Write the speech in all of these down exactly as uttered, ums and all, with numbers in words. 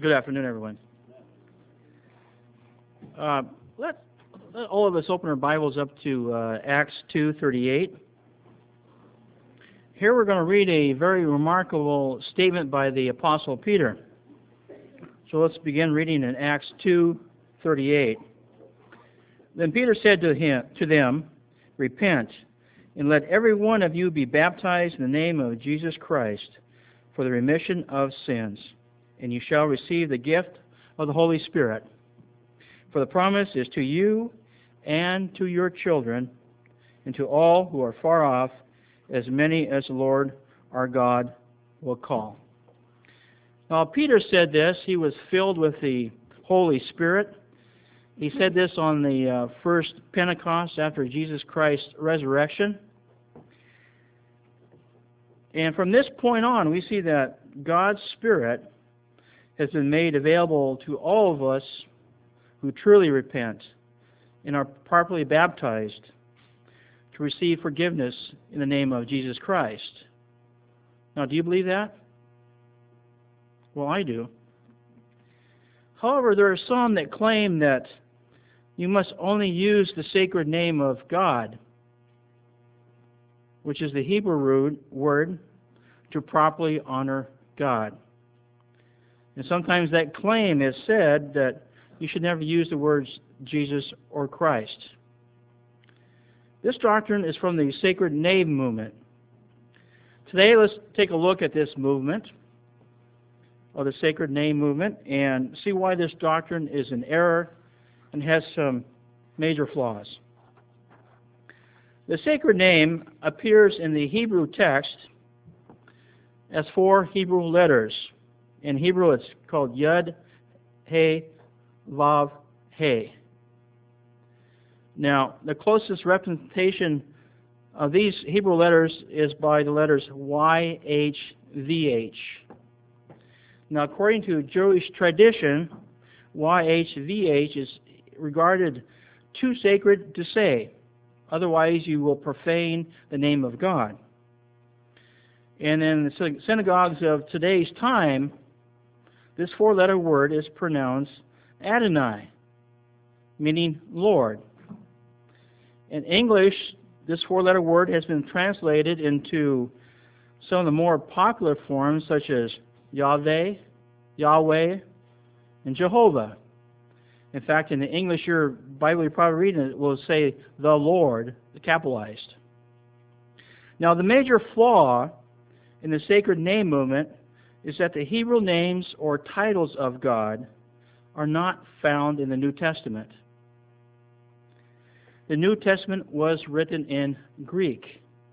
Good afternoon, everyone. Uh, let, let all of us open our Bibles up to uh, Acts two thirty-eight. Here we're going to read a very remarkable statement by the Apostle Peter. So let's begin reading in Acts two thirty-eight. Then Peter said to him, to them, "Repent, and let every one of you be baptized in the name of Jesus Christ for the remission of sins, and you shall receive the gift of the Holy Spirit. For the promise is to you and to your children, and to all who are far off, as many as the Lord our God will call." Now, Peter said this. He was filled with the Holy Spirit. He said this on the uh, first Pentecost after Jesus Christ's resurrection. And from this point on, we see that God's Spirit has been made available to all of us who truly repent and are properly baptized to receive forgiveness in the name of Jesus Christ. Now, do you believe that? Well, I do. However, there are some that claim that you must only use the sacred name of God, which is the Hebrew word, to properly honor God. And sometimes that claim is said that you should never use the words Jesus or Christ. This doctrine is from the Sacred Name movement. Today, let's take a look at this movement, of the Sacred Name movement, and see why this doctrine is an error and has some major flaws. The Sacred Name appears in the Hebrew text as four Hebrew letters. In Hebrew, it's called Yud, He, Vav, He. Now, the closest representation of these Hebrew letters is by the letters Y H V H. Now, according to Jewish tradition, Y H V H is regarded too sacred to say. Otherwise, you will profane the name of God. And in the synagogues of today's time, this four-letter word is pronounced Adonai, meaning Lord. In English, this four-letter word has been translated into some of the more popular forms, such as Yahweh, Yahweh, and Jehovah. In fact, in the English your Bible you're probably reading it will say the Lord, capitalized. Now, the major flaw in the Sacred Name movement is that the Hebrew names or titles of God are not found in the New Testament. The New Testament was written in Greek.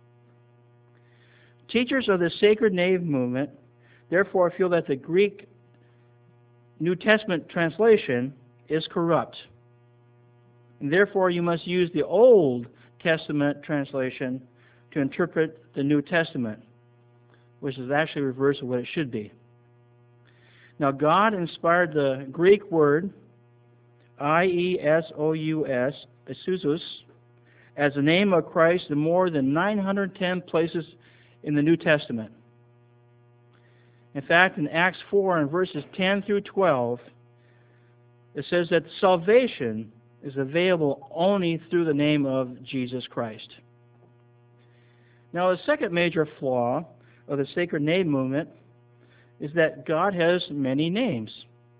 Teachers of the Sacred Name movement therefore feel that the Greek New Testament translation is corrupt, and therefore you must use the Old Testament translation to interpret the New Testament, which is actually reverse of what it should be. Now, God inspired the Greek word I E S O U S, Iesousos, as the name of Christ in more than nine hundred ten places in the New Testament. In fact, in Acts four and verses ten through twelve, it says that salvation is available only through the name of Jesus Christ. Now, the second major flaw of the Sacred Name movement is that God has many names.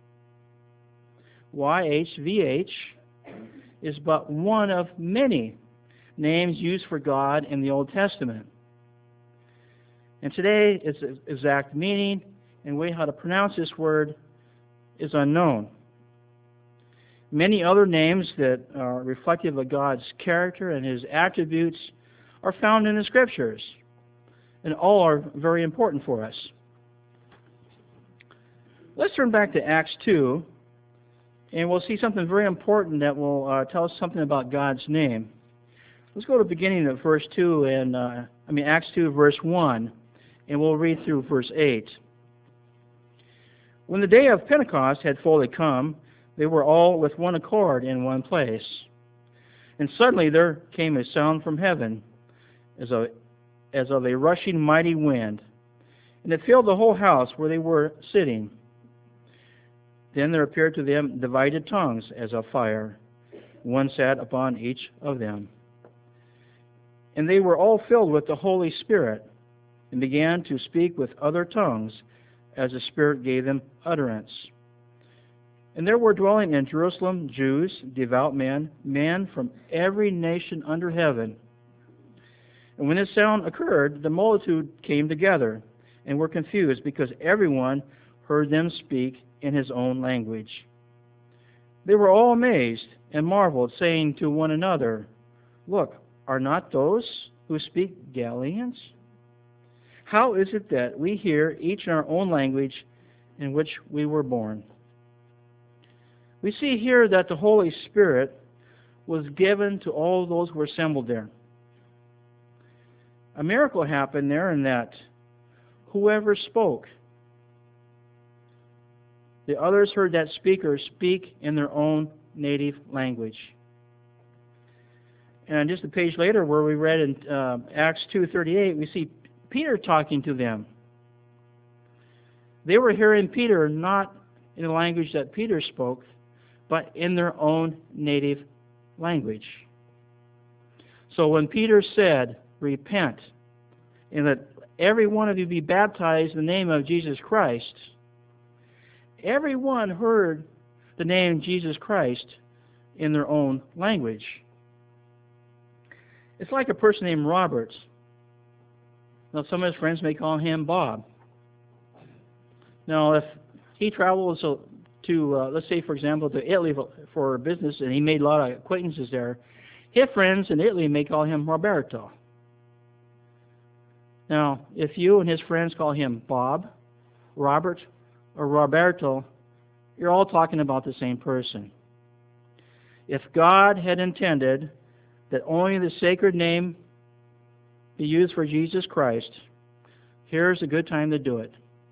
Y H V H is but one of many names used for God in the Old Testament. And today, its exact meaning and way how to pronounce this word is unknown. Many other names that are reflective of God's character and His attributes are found in the Scriptures, and all are very important for us. Let's turn back to Acts two, and we'll see something very important that will uh, tell us something about God's name. Let's go to the beginning of verse two, and uh, I mean Acts two, verse one, and we'll read through verse eight. When the day of Pentecost had fully come, they were all with one accord in one place. And suddenly there came a sound from heaven, as of, as of a rushing mighty wind, and it filled the whole house where they were sitting. Then there appeared to them divided tongues as of fire. One sat upon each of them. And they were all filled with the Holy Spirit, and began to speak with other tongues, as the Spirit gave them utterance. And there were dwelling in Jerusalem Jews, devout men, men from every nation under heaven. And when this sound occurred, the multitude came together, and were confused, because everyone heard them speak in his own language. They were all amazed and marveled, saying to one another, Look, are not those who speak Galileans? How is it that we hear each in our own language in which we were born? We see here that the Holy Spirit was given to all those who were assembled there. A miracle happened there in that whoever spoke, the others heard that speaker speak in their own native language. And just a page later, where we read in uh, Acts two thirty-eight, we see Peter talking to them. They were hearing Peter not in the language that Peter spoke, but in their own native language. So when Peter said, Repent, and let every one of you be baptized in the name of Jesus Christ, everyone heard the name Jesus Christ in their own language. It's like a person named Robert. Now, some of his friends may call him Bob. Now, if he travels to, uh, let's say, for example, to Italy for business, and he made a lot of acquaintances there, his friends in Italy may call him Roberto. Now, if you and his friends call him Bob, Robert, or Roberto, you're all talking about the same person. If God had intended that only the sacred name be used for Jesus Christ, here's a good time to do it.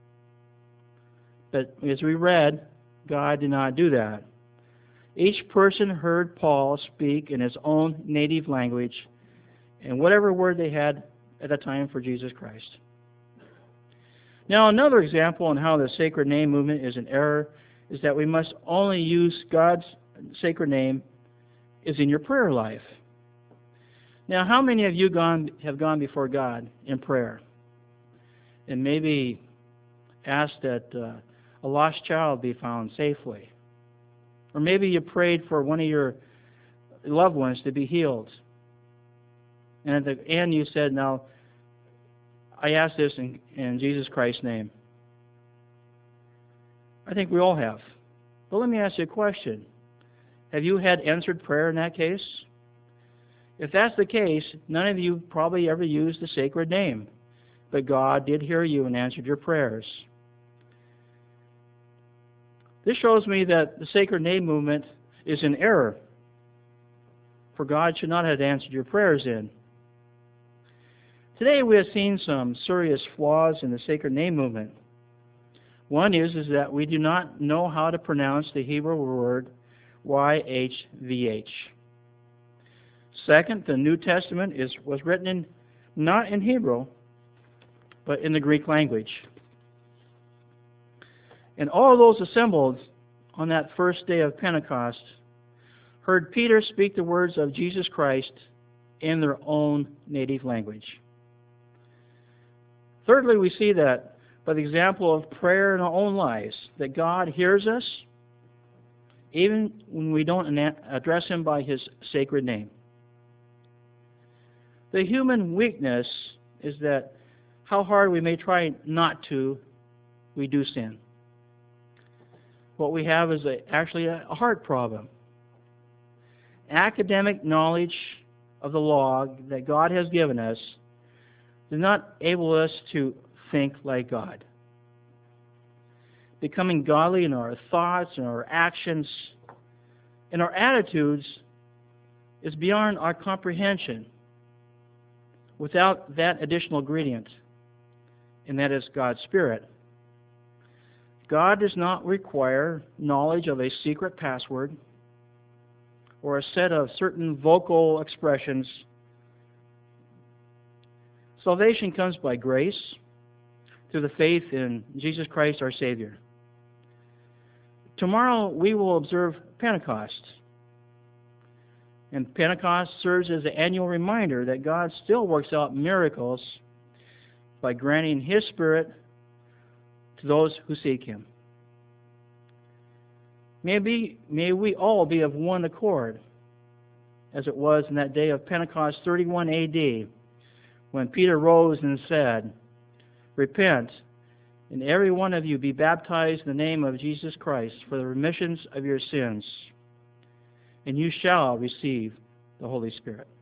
But as we read, God did not do that. Each person heard Paul speak in his own native language, and whatever word they had at the time for Jesus Christ. Now, another example on how the sacred name movement is an error is that we must only use God's sacred name is in your prayer life. Now, how many of you gone have gone before God in prayer and maybe asked that uh, a lost child be found safely? Or maybe you prayed for one of your loved ones to be healed. And at the end you said, now, I ask this in, in Jesus Christ's name. I think we all have. But let me ask you a question. Have you had answered prayer in that case? If that's the case, none of you probably ever used the sacred name. But God did hear you and answered your prayers. This shows me that the sacred name movement is an error. For God should not have answered your prayers in. Today we have seen some serious flaws in the sacred name movement. One is, is that we do not know how to pronounce the Hebrew word Y H V H. Second, the New Testament is was written in, not in Hebrew, but in the Greek language. And all those assembled on that first day of Pentecost heard Peter speak the words of Jesus Christ in their own native language. Thirdly, we see that by the example of prayer in our own lives, that God hears us even when we don't address Him by His sacred name. The human weakness is that how hard we may try not to, we do sin. What we have is a, actually a heart problem. Academic knowledge of the law that God has given us does not enable us to think like God. Becoming godly in our thoughts and our actions and our attitudes is beyond our comprehension without that additional ingredient, and that is God's Spirit. God does not require knowledge of a secret password or a set of certain vocal expressions. Salvation comes by grace through the faith in Jesus Christ our Savior. Tomorrow we will observe Pentecost. And Pentecost serves as an annual reminder that God still works out miracles by granting His Spirit to those who seek Him. May, be, may we all be of one accord, as it was in that day of Pentecost thirty-one A D, when Peter rose and said, "Repent, and every one of you be baptized in the name of Jesus Christ for the remissions of your sins, and you shall receive the Holy Spirit."